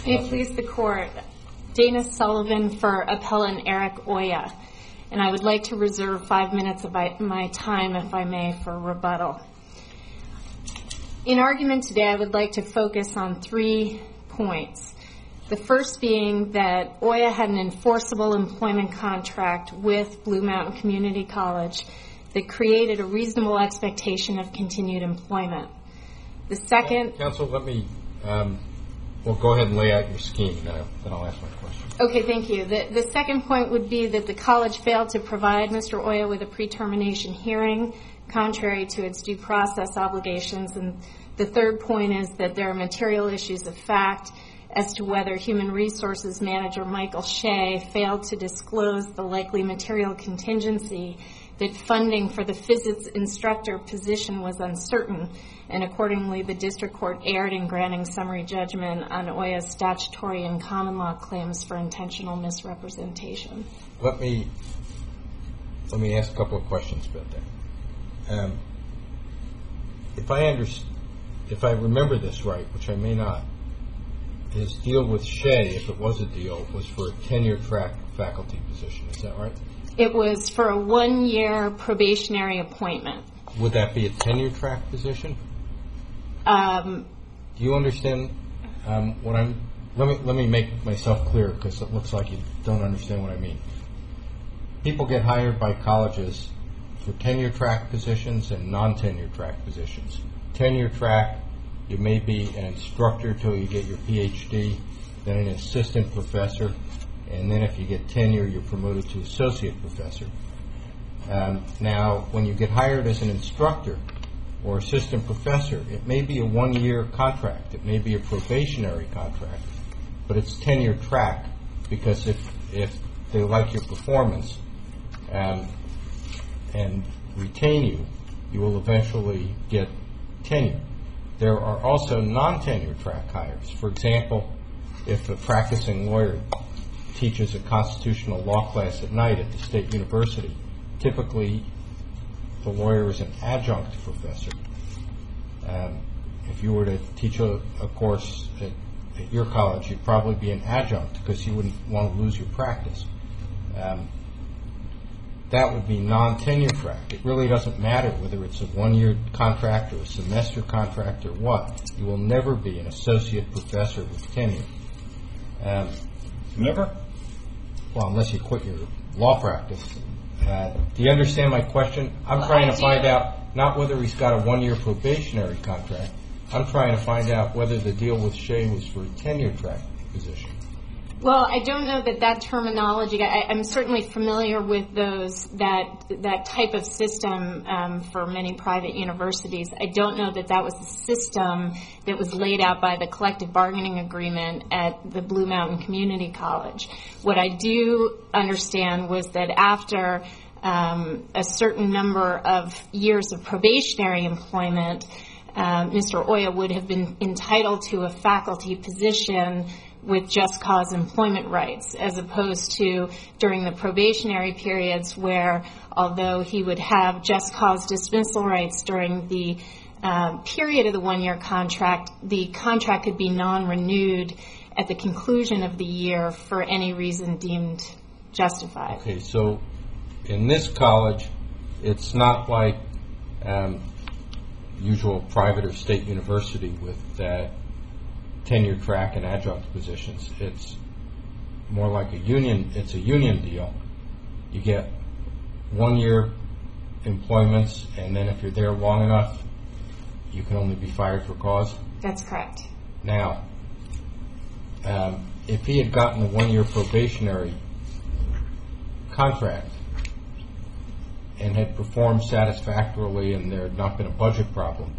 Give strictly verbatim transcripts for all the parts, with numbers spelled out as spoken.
May it please the Court. Dana Sullivan for Appellant Eric Oya. And I would like to reserve five minutes of my time, if I may, for rebuttal. In argument today, I would like to focus on three points. The first being that Oya had an enforceable employment contract with Blue Mountain Community College that created a reasonable expectation of continued employment. The second... Counsel, let me... Um, well, go ahead and lay out your scheme, now, then I'll ask my question. Okay, thank you. The, the second point would be that the college failed to provide Mister Oya with a pre-termination hearing, contrary to its due process obligations. And the third point is that there are material issues of fact as to whether Human Resources Manager Michael Shea failed to disclose the likely material contingency that funding for the physics instructor position was uncertain, and accordingly the district court erred in granting summary judgment on Oya's statutory and common law claims for intentional misrepresentation. Let me let me ask a couple of questions about that. Um, if I under, if I remember this right, which I may not, his deal with Shea, if it was a deal, was for a tenure-track faculty position. Is that right? It was for a one-year probationary appointment. Would that be a tenure-track position? Um, Do you understand um, what I'm... Let me, let me make myself clear, because it looks like you don't understand what I mean. People get hired by colleges for tenure-track positions and non-tenure-track positions. Tenure-track, you may be an instructor till you get your P H D, then an assistant professor, and then if you get tenure, you're promoted to associate professor. Um, now, when you get hired as an instructor or assistant professor, it may be a one-year contract. It may be a probationary contract, but it's tenure-track because if if they like your performance um, and retain you, you will eventually get tenure. There are also non-tenure-track hires. For example, if a practicing lawyer teaches a constitutional law class at night at the state university, typically the lawyer is an adjunct professor. Um, if you were to teach a, a course at, at your college, you'd probably be an adjunct because you wouldn't want to lose your practice. Um, that would be non-tenure track. It really doesn't matter whether it's a one-year contract or a semester contract or what. You will never be an associate professor with tenure. Um, Never? Well, unless you quit your law practice. Uh, do you understand my question? I'm well, trying I to do. find out not whether he's got a one-year probationary contract. I'm trying to find out whether the deal with Shea was for a tenure-track position. Well, I don't know that that terminology. I, I'm certainly familiar with those that that type of system um, for many private universities. I don't know that that was the system that was laid out by the collective bargaining agreement at the Blue Mountain Community College. What I do understand was that after um, a certain number of years of probationary employment, um, Mister Oya would have been entitled to a faculty position with just cause employment rights, as opposed to during the probationary periods where, although he would have just cause dismissal rights during the uh, period of the one-year contract, the contract could be non-renewed at the conclusion of the year for any reason deemed justified. Okay, so in this college, it's not like um, usual private or state university with uh, tenure track and adjunct positions. It's more like a union. It's a union deal. You get one year employments, and then if you're there long enough, you can only be fired for cause. That's correct. Now, um, if he had gotten a one year probationary contract and had performed satisfactorily and there had not been a budget problem,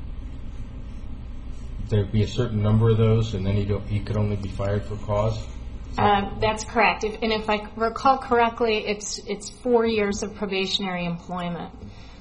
there'd be a certain number of those, and then he he could only be fired for cause? Um, that's correct. If, and if I recall correctly, it's it's four years of probationary employment.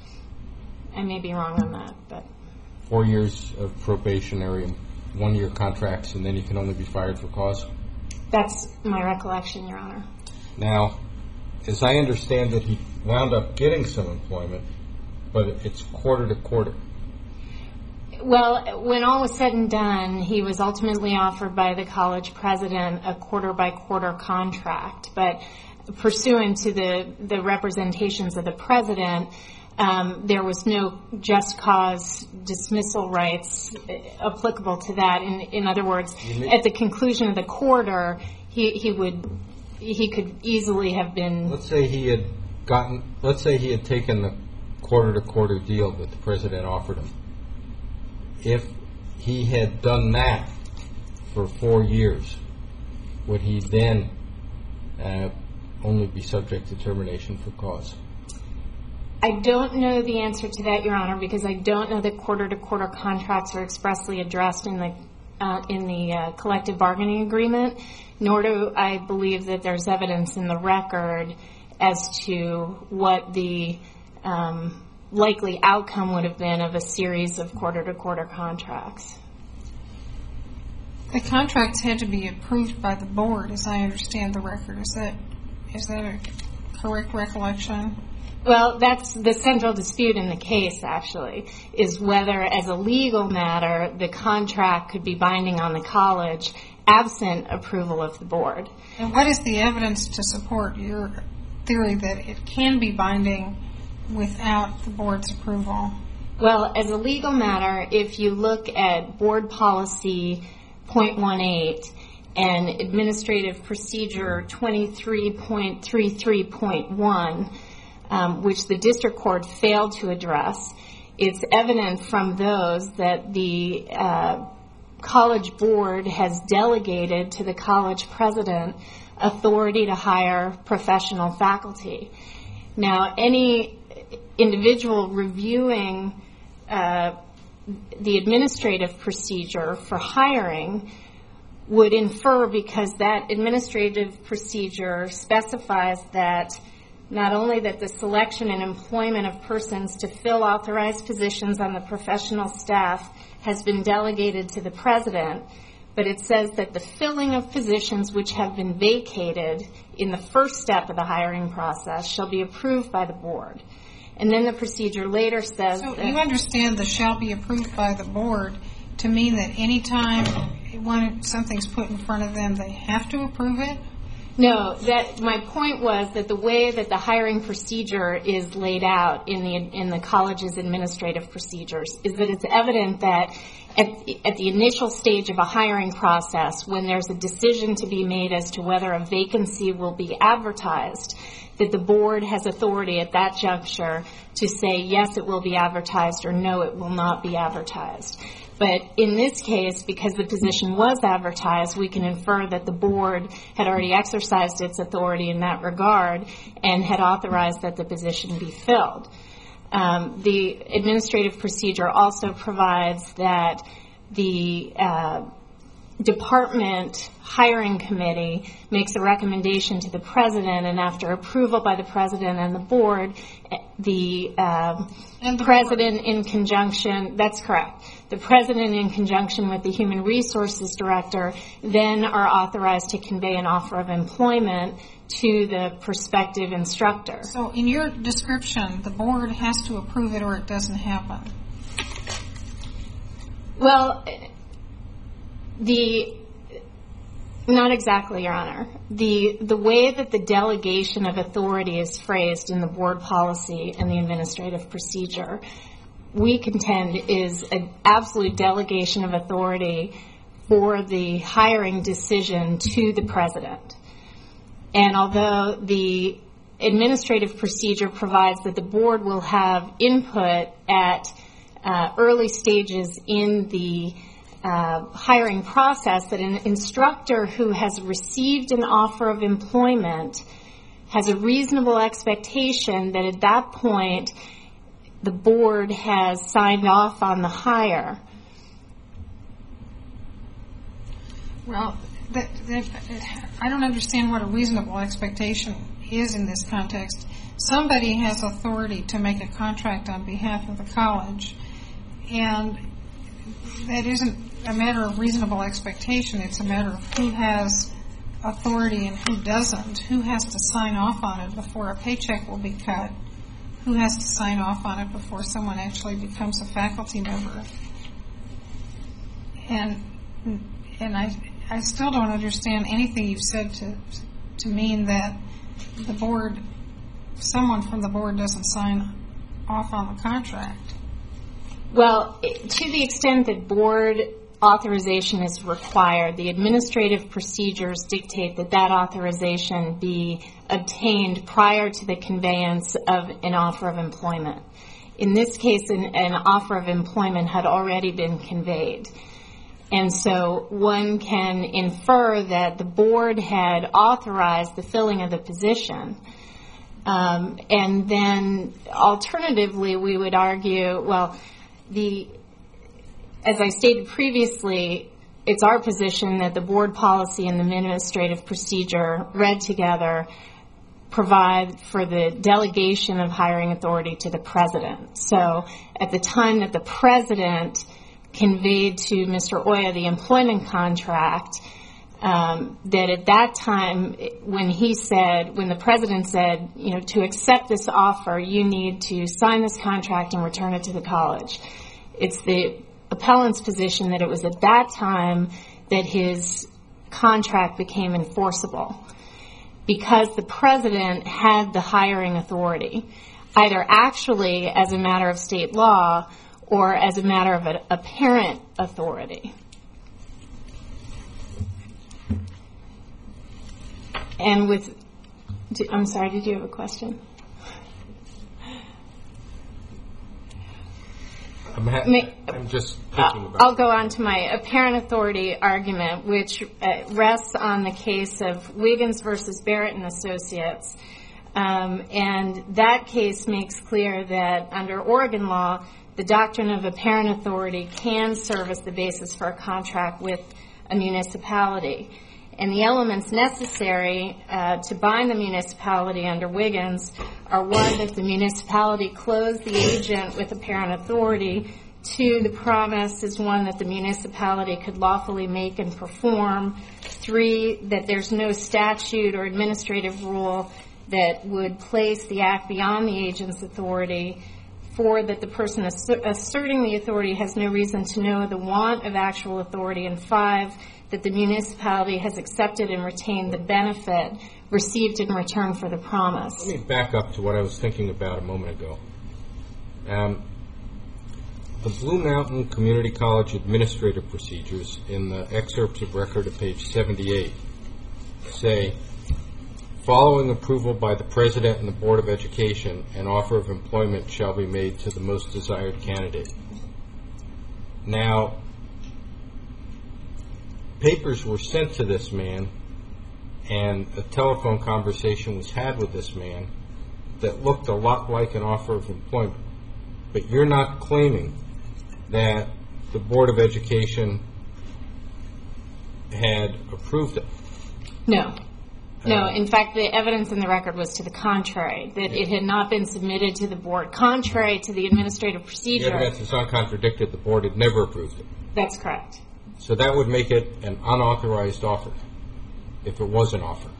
I may be wrong on that, but four years of probationary, one-year contracts, and then he can only be fired for cause? That's my recollection, Your Honor. Now, as I understand it, he wound up getting some employment, but it's quarter to quarter. Well, when all was said and done, he was ultimately offered by the college president a quarter-by-quarter contract. But pursuant to the, the representations of the president, um, there was no just cause dismissal rights applicable to that. In, in other words, at the conclusion of the quarter, he, he would he could easily have been. Let's say he had gotten. Let's say he had taken the quarter-to-quarter deal that the president offered him. If he had done that for four years, would he then uh, only be subject to termination for cause? I don't know the answer to that, Your Honor, because I don't know that quarter-to-quarter contracts are expressly addressed in the uh, in the uh, collective bargaining agreement, nor do I believe that there's evidence in the record as to what the um, likely outcome would have been of a series of quarter-to-quarter contracts. The contracts had to be approved by the board, as I understand the record. Is that is that a correct recollection? Well, that's the central dispute in the case, actually, is whether, as a legal matter, the contract could be binding on the college absent approval of the board. And what is the evidence to support your theory that it can be binding without the board's approval? Well, as a legal matter, if you look at board policy point one eight and administrative procedure twenty-three point thirty-three point one, um, which the district court failed to address, it's evident from those that the uh, college board has delegated to the college president authority to hire professional faculty. Now, any individual reviewing uh, the administrative procedure for hiring would infer, because that administrative procedure specifies that not only that the selection and employment of persons to fill authorized positions on the professional staff has been delegated to the president, but it says that the filling of positions which have been vacated in the first step of the hiring process shall be approved by the board. And then the procedure later says so that... you understand the shall be approved by the board to mean that any time when something's put in front of them, they have to approve it? No, that my point was that the way that the hiring procedure is laid out in the in the college's administrative procedures is that it's evident that at, at the initial stage of a hiring process, when there's a decision to be made as to whether a vacancy will be advertised, that the board has authority at that juncture to say, yes, it will be advertised, or no, it will not be advertised. But in this case, because the position was advertised, we can infer that the board had already exercised its authority in that regard and had authorized that the position be filled. Um, the administrative procedure also provides that the uh, department hiring committee makes a recommendation to the president, and after approval by the president and the board, the, uh, and the president board. in conjunction, that's correct, the president in conjunction with the human resources director then are authorized to convey an offer of employment to the prospective instructor. So in your description, the board has to approve it or it doesn't happen. Well, the not exactly, Your Honor. The the way that the delegation of authority is phrased in the board policy and the administrative procedure, we contend is an absolute delegation of authority for the hiring decision to the president. And although the administrative procedure provides that the board will have input at uh, early stages in the uh, hiring process, that an instructor who has received an offer of employment has a reasonable expectation that at that point the board has signed off on the hire. Well, that, that, I don't understand what a reasonable expectation is in this context. Somebody has authority to make a contract on behalf of the college, and that isn't a matter of reasonable expectation. It's a matter of who has authority and who doesn't. Who has to sign off on it before a paycheck will be cut? Who has to sign off on it before someone actually becomes a faculty member? And and I I still don't understand anything you've said to to mean that the board, someone from the board doesn't sign off on the contract. Well, to the extent that board authorization is required, the administrative procedures dictate that that authorization be obtained prior to the conveyance of an offer of employment. In this case, an, an offer of employment had already been conveyed. And so one can infer that the board had authorized the filling of the position. Um, and then alternatively, we would argue, well, the as I stated previously, it's our position that the board policy and the administrative procedure read together provide for the delegation of hiring authority to the president. So at the time that the president conveyed to Mister Oya the employment contract, um, that at that time when he said, when the president said, you know, to accept this offer, you need to sign this contract and return it to the college. It's the appellant's position that it was at that time that his contract became enforceable, because the president had the hiring authority, either actually as a matter of state law or as a matter of a, apparent authority. And with, I'm sorry, did you have a question? I'm, ha- May, I'm just thinking uh, about I'll go on to my apparent authority argument, which uh, rests on the case of Wiggins versus Barrett and Associates. Um, and that case makes clear that under Oregon law, the doctrine of apparent authority can serve as the basis for a contract with a municipality. And the elements necessary uh, to bind the municipality under Wiggins are, one, that the municipality clothe the agent with apparent authority. Two, the promise is one that the municipality could lawfully make and perform. Three, that there's no statute or administrative rule that would place the act beyond the agent's authority. Four, that the person asser- asserting the authority has no reason to know the want of actual authority. And five, that the municipality has accepted and retained the benefit received in return for the promise. Let me back up to what I was thinking about a moment ago. Um, the Blue Mountain Community College administrative procedures in the excerpts of record at page seventy-eight say, following approval by the President and the Board of Education, an offer of employment shall be made to the most desired candidate. Now, papers were sent to this man, and a telephone conversation was had with this man that looked a lot like an offer of employment. But you're not claiming that the Board of Education had approved it. No. No, Uh, in fact, the evidence in the record was to the contrary, that it had not been submitted to the board. Contrary to the administrative The procedure. evidence is uncontradicted. The board had never approved it. That's correct. So that would make it an unauthorized offer, if it was an offer.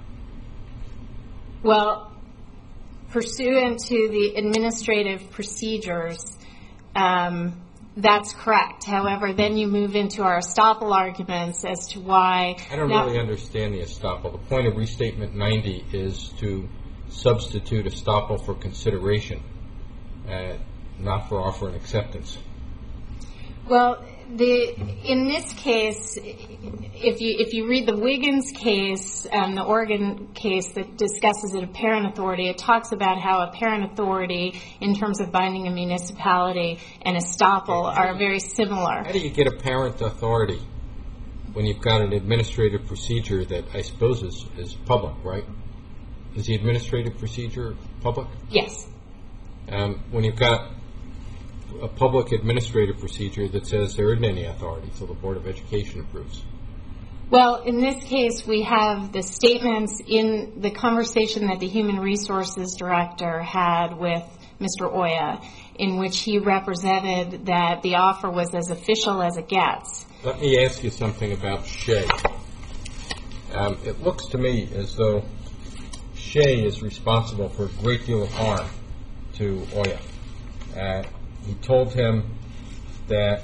Well, pursuant to the administrative procedures, um, that's correct. However, then you move into our estoppel arguments as to why. I don't now, really understand the estoppel. The point of Restatement ninety is to substitute estoppel for consideration, uh, not for offer and acceptance. Well, the in this case, if you if you read the Wiggins case, um, the Oregon case that discusses an apparent authority, it talks about how apparent authority in terms of binding a municipality and estoppel are very similar. How do you get apparent authority when you've got an administrative procedure that I suppose is, is public, right? Is the administrative procedure public? Yes. Um, when you've got a public administrative procedure that says there isn't any authority until the Board of Education approves. Well, in this case, we have the statements in the conversation that the Human Resources Director had with Mister Oya, in which he represented that the offer was as official as it gets. Let me ask you something about Shea. Um, it looks to me as though Shea is responsible for a great deal of harm to Oya. Uh, he told him that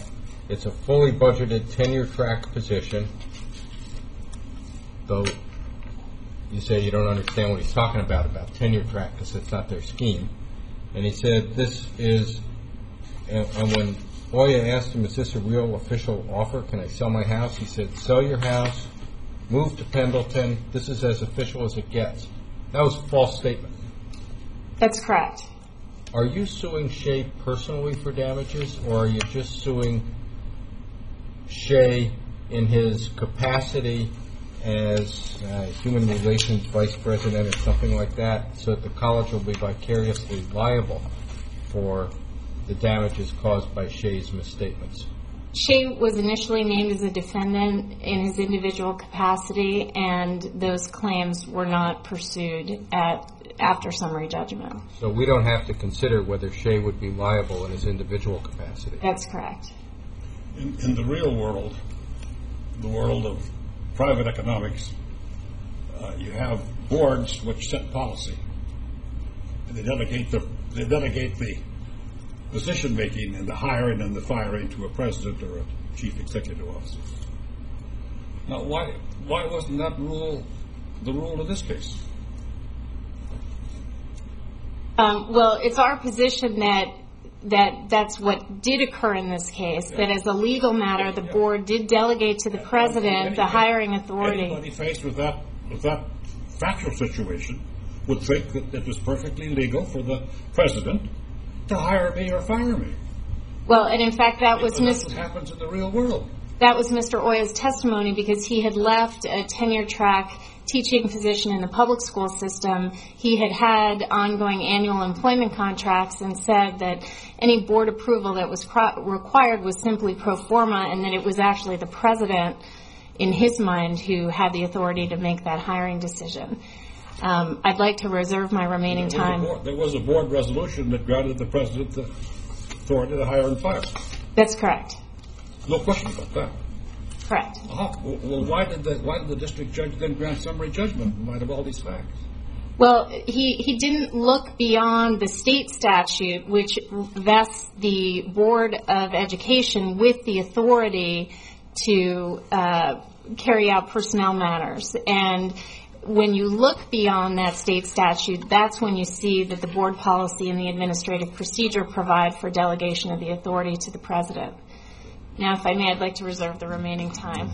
It's a fully budgeted tenure track position, though you say you don't understand what he's talking about, about tenure track, because it's not their scheme. And he said this is, and, and when Oya asked him, is this a real official offer? Can I sell my house? He said, sell your house, move to Pendleton. This is as official as it gets. That was a false statement. That's correct. Are you suing Shea personally for damages, or are you just suing Shea in his capacity as uh, human relations vice president or something like that, so that the college will be vicariously liable for the damages caused by Shea's misstatements? Shea was initially named as a defendant in his individual capacity, and those claims were not pursued at after summary judgment. So we don't have to consider whether Shea would be liable in his individual capacity. That's correct. In, in the real world, the world of private economics, uh, you have boards which set policy, and they delegate the they delegate the decision making and the hiring and the firing to a president or a chief executive officer. Now, why why wasn't that rule the rule in this case? Um, well, it's our position that that that's what did occur in this case, yeah. That as a legal matter, the yeah. board did delegate to the yeah. president any, the hiring authority. Anybody faced with that, with that factual situation would think that it was perfectly legal for the president to hire me or fire me. Well, and in fact, that was Mister That's what happens in the real world. That was Mister Oya's testimony, because he had left a tenure track teaching position in the public school system. He had had ongoing annual employment contracts and said that any board approval that was cro- required was simply pro forma, and that it was actually the president, in his mind, who had the authority to make that hiring decision. Um, I'd like to reserve my remaining there time. Board, there was a board resolution that granted the president the authority to hire and fire. That's correct. No question about that. Correct. Uh-huh. Well, why did the why did the district judge then grant summary judgment in light of all these facts? Well, he, he didn't look beyond the state statute, which vests the Board of Education with the authority to uh, carry out personnel matters. And when you look beyond that state statute, that's when you see that the board policy and the administrative procedure provide for delegation of the authority to the president. Now, if I may, I'd like to reserve the remaining time.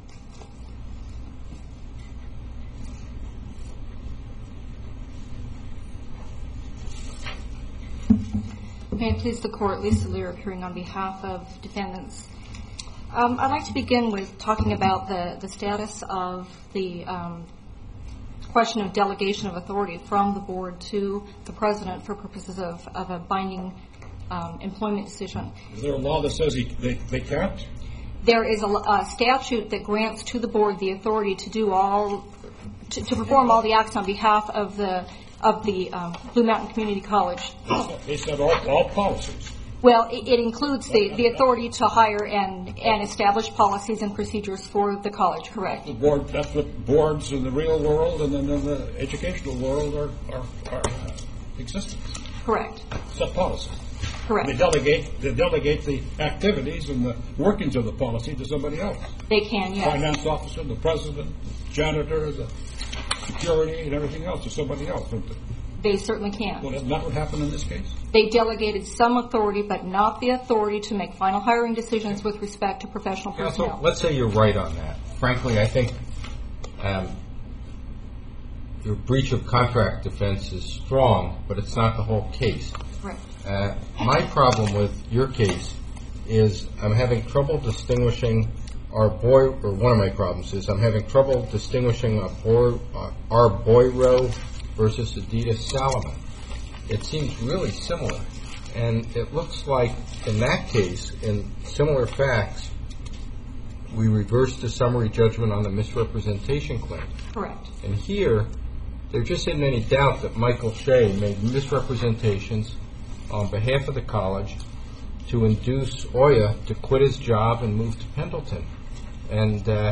May it please the Court, Lisa Lear appearing on behalf of defendants. Um, I'd like to begin with talking about the, the status of the um, question of delegation of authority from the board to the president for purposes of, of a binding um, employment decision. Is there a law that says he, they, they can't? There is a, a statute that grants to the board the authority to do all, to, to perform all the acts on behalf of the of the um, Blue Mountain Community College. They said all, all policies. Well, it, it includes the, the authority to hire and, and establish policies and procedures for the college, correct? The board, that's what boards in the real world and then in the educational world are, are, are uh, existence. Correct. Set policies. Correct. They delegate, they delegate the activities and the workings of the policy to somebody else. They can, yes. Finance officer, the president, the janitor, the security, and everything else to somebody else, don't they? They certainly can. Well, isn't that what happened in this case? They delegated some authority, but not the authority to make final hiring decisions with respect to professional yeah, personnel. so let's say you're right on that. Frankly, I think um, your breach of contract defense is strong, but it's not the whole case. Right. Uh, my problem with your case is I'm having trouble distinguishing our boy, or one of my problems is I'm having trouble distinguishing a boy, uh, our Boyro versus Adidas Salomon. It seems really similar, and it looks like in that case, in similar facts, we reversed the summary judgment on the misrepresentation claim. Correct. And here, there just isn't any doubt that Michael Shea made misrepresentations on behalf of the college to induce Oya to quit his job and move to Pendleton. And, uh,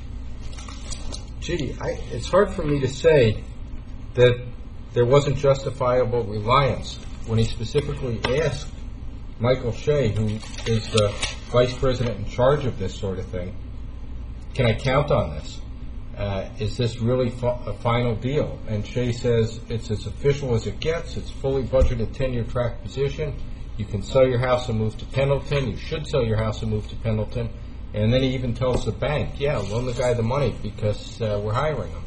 gee, I, it's hard for me to say that there wasn't justifiable reliance when he specifically asked Michael Shea, who is the vice president in charge of this sort of thing, can I count on this? Uh, is this really fi- a final deal? And Shea says it's as official as it gets. It's fully budgeted tenure track position. You can sell your house and move to Pendleton. You should sell your house and move to Pendleton. And then he even tells the bank, yeah, loan the guy the money because uh, we're hiring him.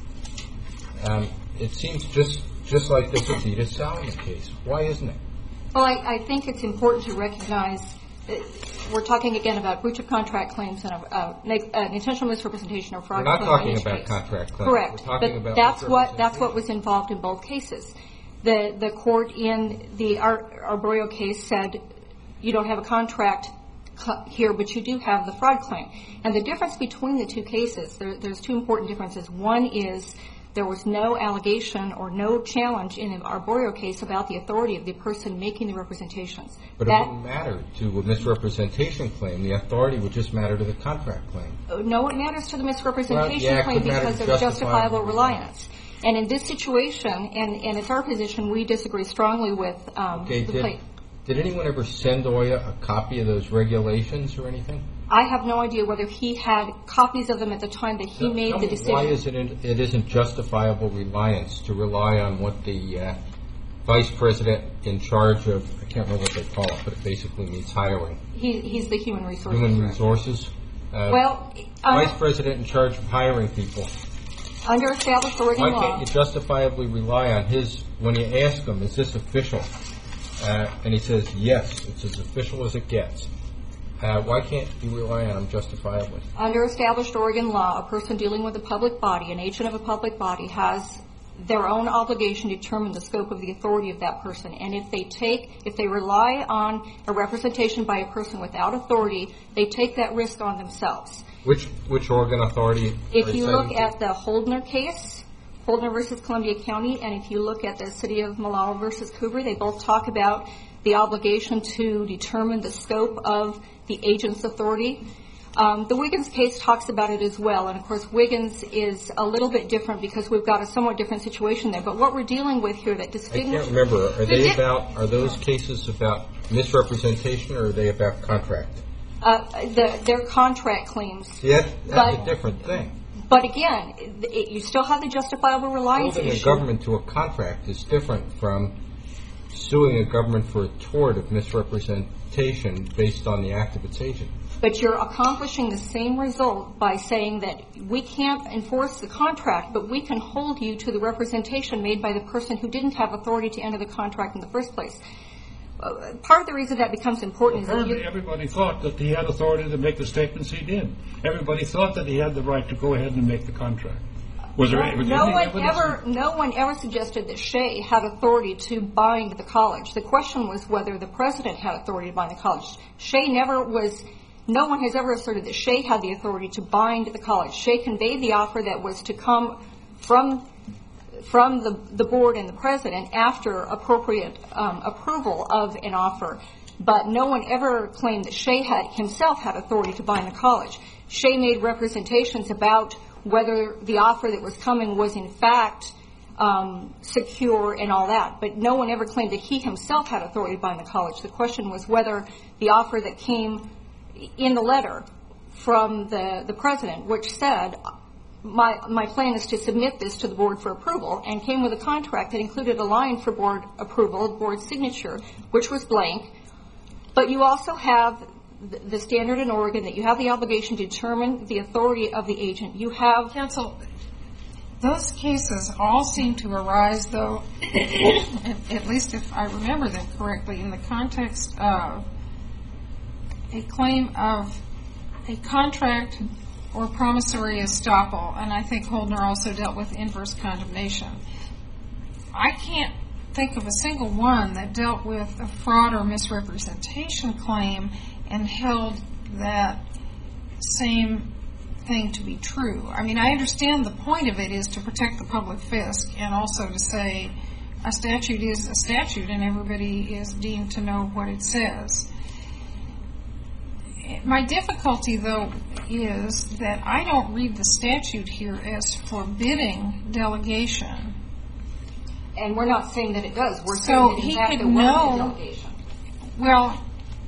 Um, it seems just just like this Adidas Salomon case. Why isn't it? Well, I, I think it's important to recognize that we're talking again about breach of contract claims and a, uh, an intentional misrepresentation or fraud. We're not talking about case. contract claims. Correct. We're talking but about that's what that's what was involved in both cases. The the court in the Ar- Arborio case said you don't have a contract cl- here, but you do have the fraud claim. And the difference between the two cases, there, there's two important differences. One is there was no allegation or no challenge in the Arborio case about the authority of the person making the representations. But that, it wouldn't matter to a misrepresentation claim. The authority would just matter to the contract claim. No, it matters to the misrepresentation well, yeah, claim because of justifiable, justifiable reliance. And in this situation, and, and it's our position, we disagree strongly with um, okay, the did, plate. Did anyone ever send Oya a copy of those regulations or anything? I have no idea whether he had copies of them at the time that he no, made the decision. Why is it in, it isn't justifiable reliance to rely on what the uh, vice president in charge of, I can't remember what they call it, but it basically means hiring. He, he's the human resources. Human director. resources? Uh, well, um, vice president in charge of hiring people. Under established Oregon Why law. Why can't you justifiably rely on his, when you ask him, is this official? Uh, and he says, yes, it's as official as it gets. Uh, why can't you rely on him justifiably? Under established Oregon law, a person dealing with a public body, an agent of a public body, has their own obligation to determine the scope of the authority of that person. And if they take, if they rely on a representation by a person without authority, they take that risk on themselves. Which which Oregon authority? If you look at the Holdner case, Holdner versus Columbia County, and if you look at the City of Malala versus Cooper, they both talk about the obligation to determine the scope of the agent's authority. Um, the Wiggins case talks about it as well, and of course Wiggins is a little bit different because we've got a somewhat different situation there. But what we're dealing with here that distinguishes... I can't remember. Are they about? Are those cases about misrepresentation, or are they about contract? Uh, the, their contract claims. See, that, that's but, a different thing. But again, it, you still have the justifiable reliance Holding issue. a government to a contract is different from suing a government for a tort of misrepresentation based on the act of its agent. But you're accomplishing the same result by saying that we can't enforce the contract, but we can hold you to the representation made by the person who didn't have authority to enter the contract in the first place. Uh, part of the reason that becomes important is that Apparently you, everybody thought that he had authority to make the statements he did. Everybody thought that he had the right to go ahead and make the contract. Was there any, was no any one evidence? ever, no one ever suggested that Shea had authority to bind the college. The question was whether the president had authority to bind the college. Shea never was. No one has ever asserted that Shea had the authority to bind the college. Shea conveyed the offer that was to come from from the, the board and the president after appropriate um, approval of an offer. But no one ever claimed that Shea had himself had authority to bind the college. Shea made representations about whether the offer that was coming was in fact um, secure and all that. But no one ever claimed that he himself had authority to bind the college. The question was whether the offer that came in the letter from the, the president, which said, my, my plan is to submit this to the board for approval, and came with a contract that included a line for board approval, board signature, which was blank. But you also have the, the standard in Oregon that you have the obligation to determine the authority of the agent. You have... Counsel, those cases all seem to arise, though, at least if I remember them correctly, in the context of a claim of a contract or promissory estoppel, and I think Holdner also dealt with inverse condemnation. I can't think of a single one that dealt with a fraud or misrepresentation claim and held that same thing to be true. I mean, I understand the point of it is to protect the public fisc and also to say a statute is a statute and everybody is deemed to know what it says. My difficulty, though, is that I don't read the statute here as forbidding delegation. And we're not saying that it does. We're So saying that, in he fact, could there was know- a delegation. Well,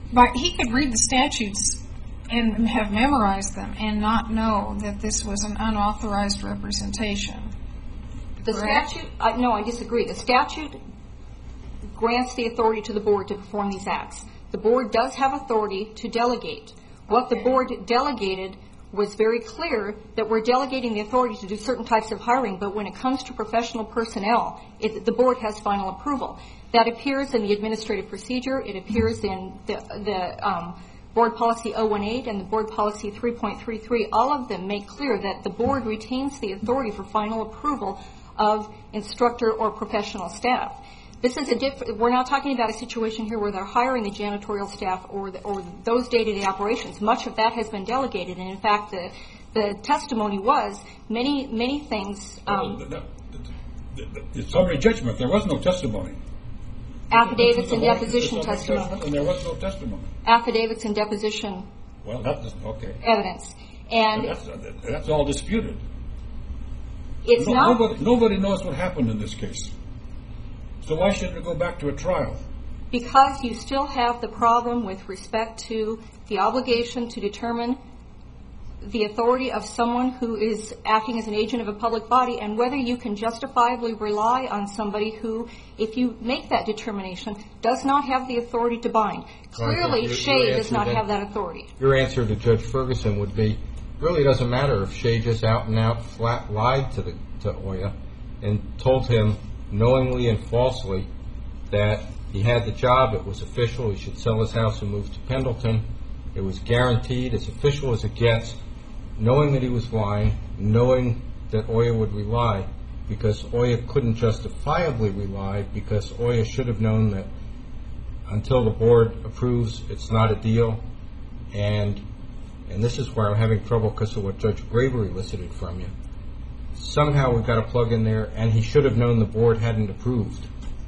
But he could read the statutes and have memorized them and not know that this was an unauthorized representation. The Correct? statute, uh, no, I disagree. The statute grants the authority to the board to perform these acts. The board does have authority to delegate. What the board delegated was very clear that we're delegating the authority to do certain types of hiring, but when it comes to professional personnel, it, the board has final approval. That appears in the administrative procedure. It appears in the, the um, Board Policy oh one eight and the Board Policy three point three three. All of them make clear that the board retains the authority for final approval of instructor or professional staff. This is a diff- we're not talking about a situation here where they're hiring the janitorial staff or the, or those day-to-day operations. Much of that has been delegated, and in fact, the the testimony was many many things. Um, Well, the, the, the, the summary judgment, there was no testimony. affidavits and The deposition summary judgment, testimony. and there was no testimony. Affidavits and deposition Well, that's okay. evidence, and That's, that's all disputed. it's No- not. Nobody, nobody knows what happened in this case. So why should we go back to a trial? Because you still have the problem with respect to the obligation to determine the authority of someone who is acting as an agent of a public body and whether you can justifiably rely on somebody who, if you make that determination, does not have the authority to bind. Clearly, your- your Shea does answer not then- have that authority. Your answer to Judge Ferguson would be, really doesn't matter if Shea just out and out flat lied to the to Oya and told him knowingly and falsely that he had the job, it was official, he should sell his house and move to Pendleton. It was guaranteed, as official as it gets, knowing that he was lying, knowing that Oya would rely, because Oya couldn't justifiably rely, because Oya should have known that until the board approves, it's not a deal. And and this is where I'm having trouble because of what Judge Graber elicited from you. Somehow we've got to plug in there, and he should have known the board hadn't approved.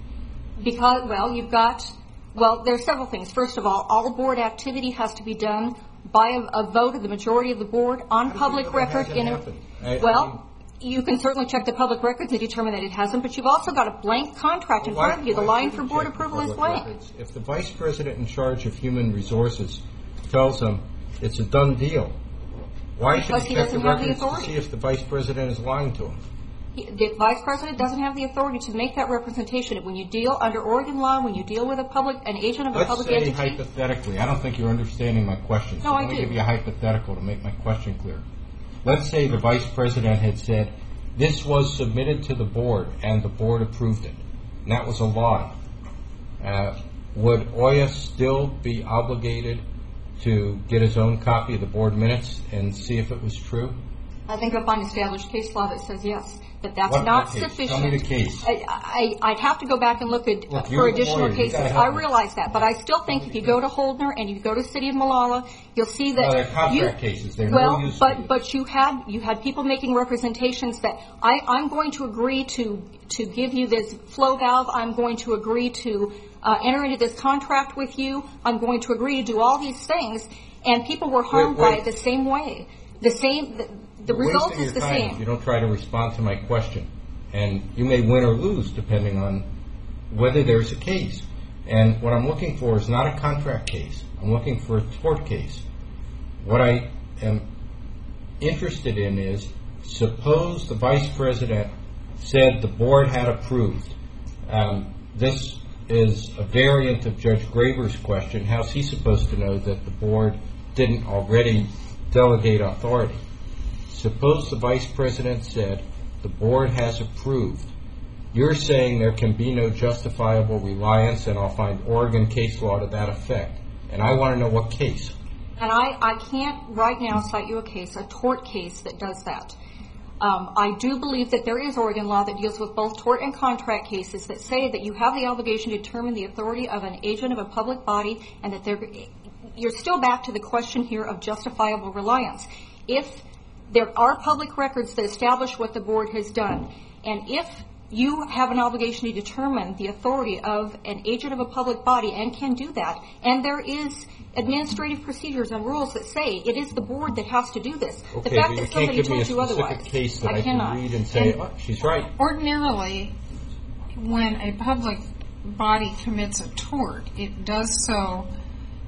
Because, well, you've got, well, there's several things. First of all, all board activity has to be done by a, a vote of the majority of the board on public that record. hasn't In a, happened? I- well, you can certainly check the public records and determine that it hasn't, but you've also got a blank contract in Why- front of you. The why line should for we board check the approval is public blank. records? If the vice president in charge of human resources tells them it's a done deal, why should Because he he check the doesn't have the records to authority. see if the vice president is lying to him? He- The vice president doesn't have the authority to make that representation. When you deal under Oregon law, when you deal with a public, an agent of a Let's public say entity. hypothetically, I don't think you're understanding my question. So No, I let me do. give you a hypothetical to make my question clear. Let's say the vice president had said, this was submitted to the board and the board approved it, and that was a lie. Uh, would Oya still be obligated to get his own copy of the board minutes and see if it was true? I think you'll find established case law that says yes, that that's What not case? sufficient. Tell me the case. I, I, I'd have to go back and look at Look, for you're a additional lawyer. You cases. gotta I help me. realize that, but I still think if you go to Holdner and you go to City of Malala, you'll see that No, they're contract you, cases. They're well, no use to but you. but you had you had people making representations that I, I'm going to agree to to give you this flow valve. I'm going to agree to uh, enter into this contract with you. I'm going to agree to do all these things, and people were harmed Wait, wait. by it the same way. The same. The, the You're result wasting is your the time same. if you don't try to respond to my question. And you may win or lose depending on whether there's a case. And what I'm looking for is not a contract case. I'm looking for a tort case. What I am interested in is, suppose the vice president said the board had approved. Um, this is a variant of Judge Graber's question. How's he supposed to know that the board didn't already delegate authority? Suppose the vice president said the board has approved. You're saying there can be no justifiable reliance, and I'll find Oregon case law to that effect. And I want to know what case. And I, I can't right now cite you a case, a tort case that does that. Um, I do believe that there is Oregon law that deals with both tort and contract cases that say that you have the obligation to determine the authority of an agent of a public body, and that there, you're still back to the question here of justifiable reliance. If there are public records that establish what the board has done, and if you have an obligation to determine the authority of an agent of a public body and can do that, and there is administrative procedures and rules that say it is the board that has to do this. Okay, the fact but you that can't somebody give me a told you specific otherwise, case that I, I cannot. can read and say, And- oh, she's right. Ordinarily, when a public body commits a tort, it does so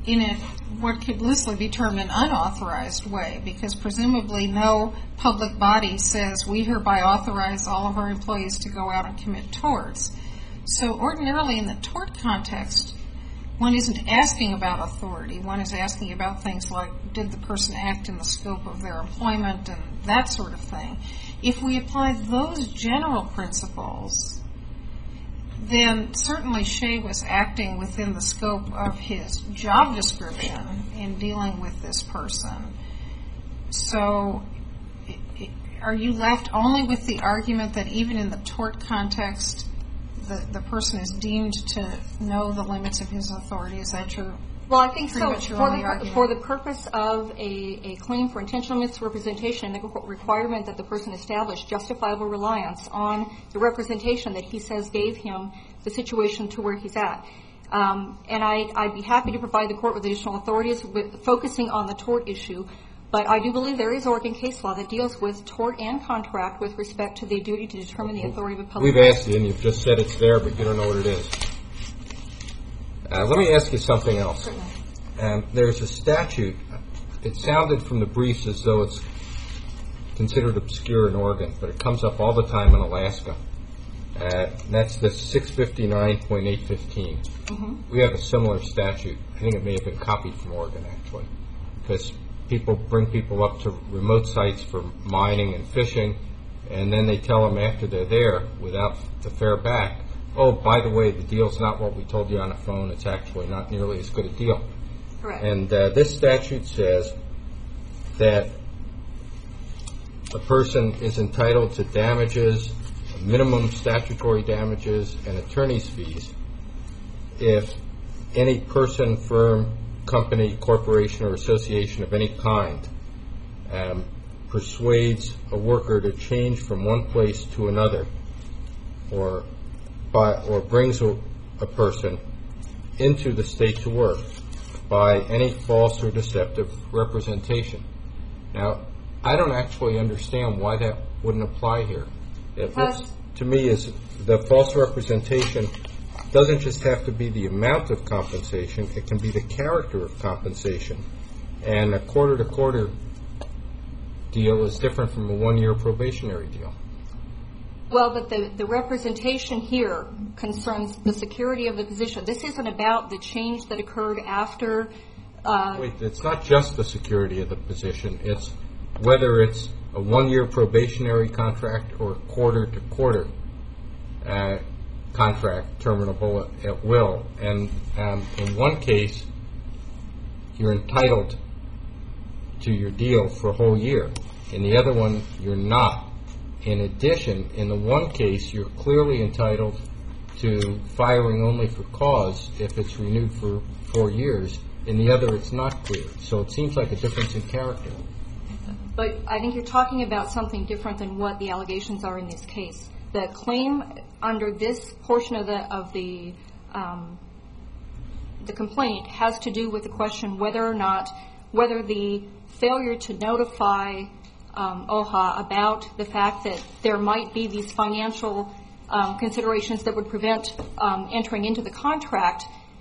in a, what could loosely be termed an unauthorized way, because presumably no public body says we hereby authorize all of our employees to go out and commit torts. So ordinarily in the tort context, one isn't asking about authority. One is asking about things like, did the person act in the scope of their employment and that sort of thing. If we apply those general principles, then certainly Shea was acting within the scope of his job description in dealing with this person. So are you left only with the argument that even in the tort context, the, the person is deemed to know the limits of his authority? Is that your Well, I think so. your For only the, argument? for the purpose of a, a claim for intentional misrepresentation, the requirement that the person establish justifiable reliance on the representation that he says gave him the situation to where he's at. Um, and I, I'd be happy to provide the court with additional authorities with focusing on the tort issue. But I do believe there is Oregon case law that deals with tort and contract with respect to the duty to determine the authority of a public. We've asked you, and you've just said it's there, but you don't know what it is. Uh, let me ask you something else. Um, there's a statute. It sounded from the briefs as though it's considered obscure in Oregon, but it comes up all the time in Alaska. Uh, that's the six fifty-nine point eight fifteen. Mm-hmm. We have a similar statute. I think it may have been copied from Oregon, actually, because people bring people up to remote sites for mining and fishing, and then they tell them after they're there, without the fare back, oh, by the way, the deal's not what we told you on the phone. It's actually not nearly as good a deal. Correct. And uh, this statute says that a person is entitled to damages, minimum statutory damages, and attorney's fees if any person, firm, company, corporation, or association of any kind um, persuades a worker to change from one place to another, or by, or brings a, a person into the state to work by any false or deceptive representation. Now, I don't actually understand why that wouldn't apply here. It looks to me as the false representation doesn't just have to be the amount of compensation, it can be the character of compensation. And a quarter-to-quarter deal is different from a one-year probationary deal. Well, but the, the representation here concerns the security of the position. This isn't about the change that occurred after. Uh, Wait, it's not just the security of the position. It's whether it's a one-year probationary contract or quarter-to-quarter uh, contract terminable at, at will. And um, in one case, you're entitled to your deal for a whole year. In the other one, you're not. In addition, in the one case, you're clearly entitled to firing only for cause if it's renewed for four years. In the other, it's not clear. So it seems like a difference in character. But I think you're talking about something different than what the allegations are in this case. The claim under this portion of the of the um, the complaint has to do with the question whether or not whether the failure to notify um, O H A about the fact that there might be these financial um, considerations that would prevent um, entering into the contract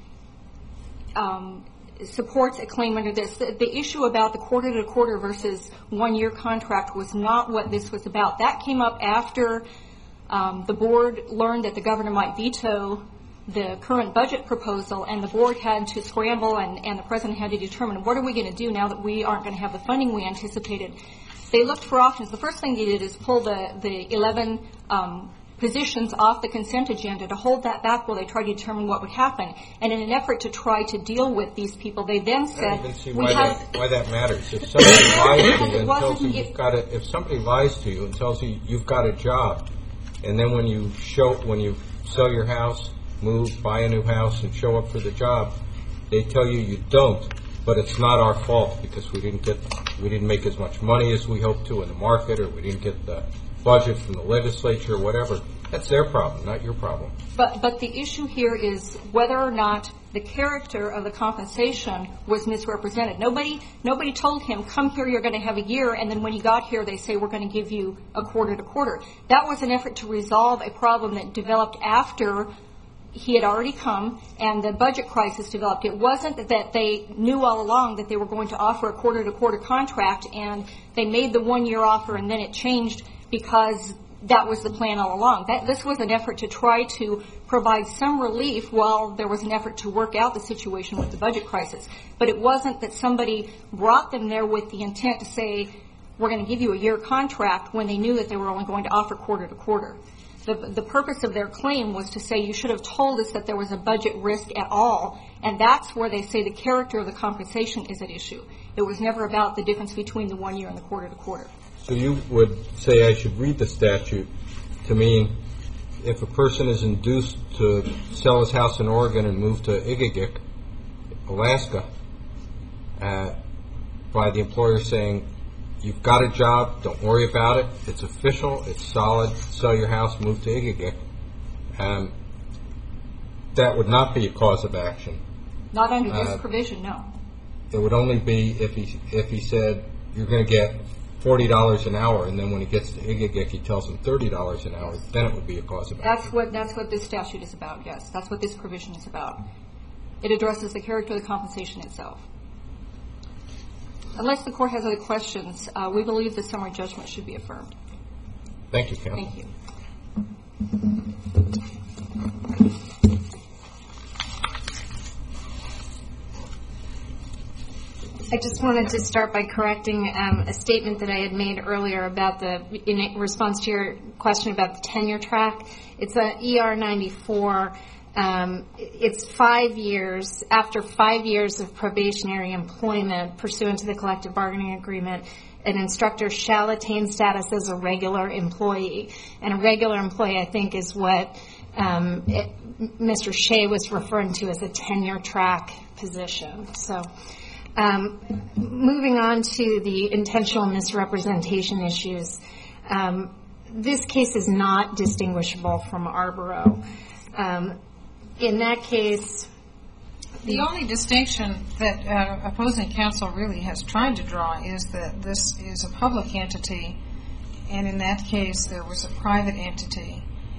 um, supports a claim under this. The, the issue about the quarter-to-quarter versus one-year contract was not what this was about. That came up after um, the board learned that the governor might veto the current budget proposal, and the board had to scramble, and, and the president had to determine what are we going to do now that we aren't going to have the funding we anticipated. They looked for options. The first thing they did is pull the, the eleven um, positions off the consent agenda to hold that back while they tried to determine what would happen. And in an effort to try to deal with these people, they then said, I don't even see we why, have... that, why that matters. If somebody lies to you and tells you it, you've got a, if somebody lies to you and tells you you've got a job, and then when you show, when you sell your house, move, buy a new house, and show up for the job, they tell you you don't. But it's not our fault because we didn't get, we didn't make as much money as we hoped to in the market, or we didn't get the budget from the legislature, or whatever. That's their problem, not your problem. But but the issue here is whether or not the character of the compensation was misrepresented. Nobody nobody told him, come here, you're going to have a year, and then when he got here, they say, we're going to give you a quarter to quarter. That was an effort to resolve a problem that developed after he had already come and the budget crisis developed. It wasn't that they knew all along that they were going to offer a quarter-to-quarter contract and they made the one-year offer and then it changed because that was the plan all along. That, this was an effort to try to provide some relief while there was an effort to work out the situation with the budget crisis. But it wasn't that somebody brought them there with the intent to say, we're going to give you a year contract when they knew that they were only going to offer quarter-to-quarter. The, the purpose of their claim was to say you should have told us that there was a budget risk at all, and that's where they say the character of the compensation is at issue. It was never about the difference between the one year and the quarter-to-quarter. So you would say I should read the statute to mean if a person is induced to sell his house in Oregon and move to Igigik, Alaska, uh, by the employer saying, you've got a job, don't worry about it, it's official, it's solid, sell your house, move to Igigik. Um, that would not be a cause of action. Not under this uh, provision, no. It would only be if he if he said, you're going to get forty dollars an hour, and then when he gets to Igigik, he tells him thirty dollars an hour, then it would be a cause of action. That's what, that's what this statute is about, yes. That's what this provision is about. It addresses the character of the compensation itself. Unless the Court has other questions, uh, we believe the summary judgment should be affirmed. Thank you, counsel. Thank you. I just wanted to start by correcting um, a statement that I had made earlier about the, in response to your question about the tenure track. It's a E R ninety-four. Um, it's five years, after five years of probationary employment pursuant to the collective bargaining agreement, an instructor shall attain status as a regular employee. And a regular employee, I think, is what um, it, Mister Shea was referring to as a tenure track position. So um, moving on to the intentional misrepresentation issues, um, this case is not distinguishable from Arboro. Um, In that case, the only distinction that uh, opposing counsel really has tried to draw is that this is a public entity, and in that case there was a private entity.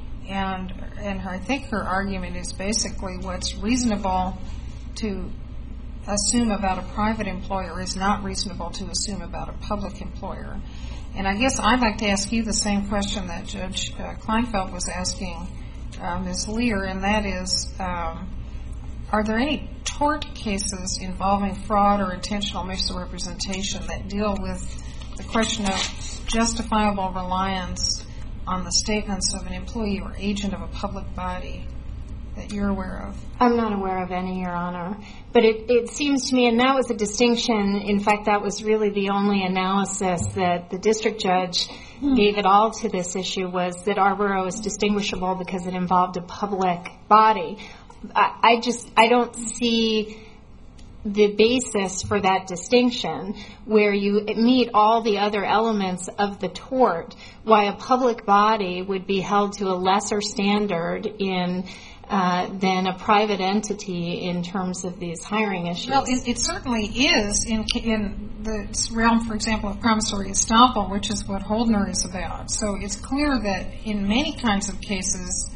And and her, I think her argument is basically what's reasonable to assume about a private employer is not reasonable to assume about a public employer. And I guess I'd like to ask you the same question that Judge uh, Kleinfeld was asking Uh, Miz Lear, and that is, um, are there any tort cases involving fraud or intentional misrepresentation that deal with the question of justifiable reliance on the statements of an employee or agent of a public body that you're aware of? I'm not aware of any, Your Honor. But it, it seems to me, and that was a distinction, in fact, that was really the only analysis that the district judge hmm. gave it all to this issue, was that Arboro is distinguishable because it involved a public body. I, I just, I don't see the basis for that distinction where you meet all the other elements of the tort, why a public body would be held to a lesser standard in Uh, than a private entity in terms of these hiring issues. Well, it, it certainly is in, in the realm, for example, of promissory estoppel, which is what Holdner is about. So it's clear that in many kinds of cases,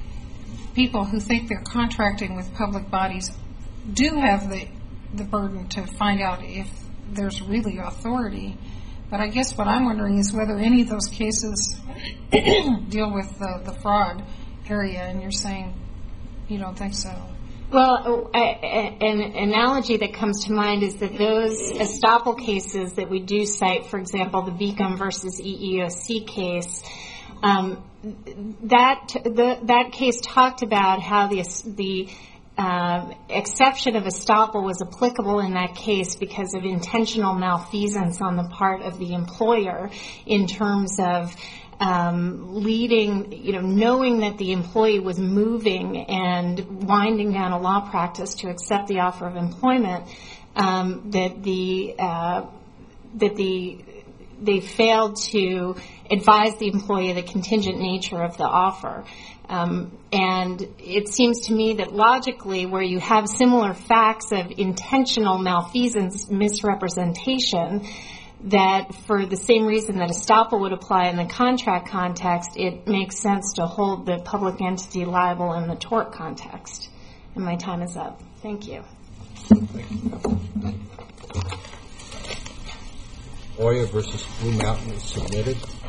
people who think they're contracting with public bodies do have the, the burden to find out if there's really authority. But I guess what I'm wondering is whether any of those cases deal with the, the fraud area, and you're saying you don't think so? Well, a, a, an analogy that comes to mind is that those estoppel cases that we do cite, for example, the Beacom versus E E O C case, um, that the, that case talked about how the the uh, exception of estoppel was applicable in that case because of intentional malfeasance on the part of the employer in terms of Um, leading, you know, knowing that the employee was moving and winding down a law practice to accept the offer of employment, um, that the uh, that the they failed to advise the employee of the contingent nature of the offer. Um, and it seems to me that logically, where you have similar facts of intentional malfeasance, misrepresentation, that for the same reason that estoppel would apply in the contract context, it makes sense to hold the public entity liable in the tort context. And my time is up. Thank you. Oya versus Blue Mountain is submitted.